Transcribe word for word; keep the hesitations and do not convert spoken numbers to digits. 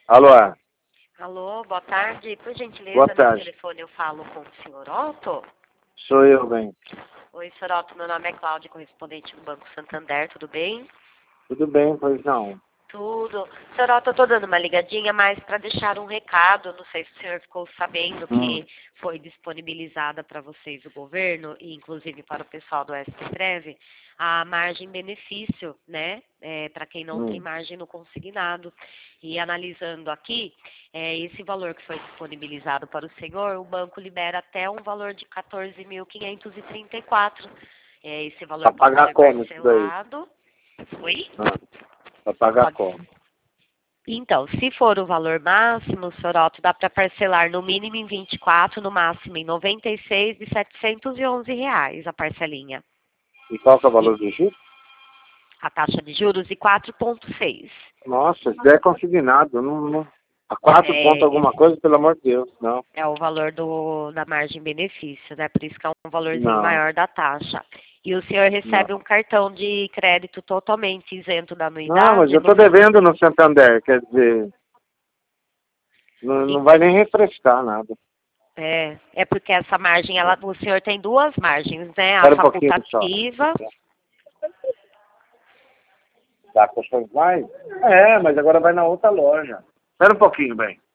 Alô? Alô, boa tarde. Por gentileza, Boa no tarde. telefone eu falo com o senhor Otto. Sou eu, bem. Oi, senhor Otto, meu nome é Cláudia, correspondente do Banco Santander, tudo bem? Tudo bem, pois não. Tudo. Senhor Otto, eu tô dando uma ligadinha, mas para deixar um recado, não sei se o senhor ficou sabendo Hum. que foi disponibilizada para vocês o governo, e inclusive para o pessoal do S T Prev, a margem benefício, né, é, para quem não tem Hum. margem no consignado. E analisando aqui, é, esse valor que foi disponibilizado para o senhor, o banco libera até um valor de quatorze mil quinhentos e trinta e quatro. É, esse valor Pra pode pagar ser como isso daí? parcelado. Oi? Ah, pra pagar Pode. como? Então, se for o valor máximo, senhor Otto, dá para parcelar no mínimo em vinte e quatro, no máximo em noventa e seis de setecentos e onze reais a parcelinha. E qual que é o E valor do juros? a taxa de juros de quatro vírgula seis. Nossa, isso daí é consignado. Não, não... A quatro pontos É, alguma coisa, pelo amor de Deus. Não. é o valor do, da margem benefício, né? Por isso que é um valorzinho Não. maior da taxa. E o senhor Não. recebe um cartão de crédito totalmente isento da Não, mas anuidade. eu tô No, devendo no Santander, quer dizer, não, não e, vai nem refrescar nada. é, é porque essa margem, ela, o senhor tem duas margens, né? A Espera um pouquinho só. facultativa. Dá colchões mais? É, mas agora vai na outra loja. Espera um pouquinho, bem.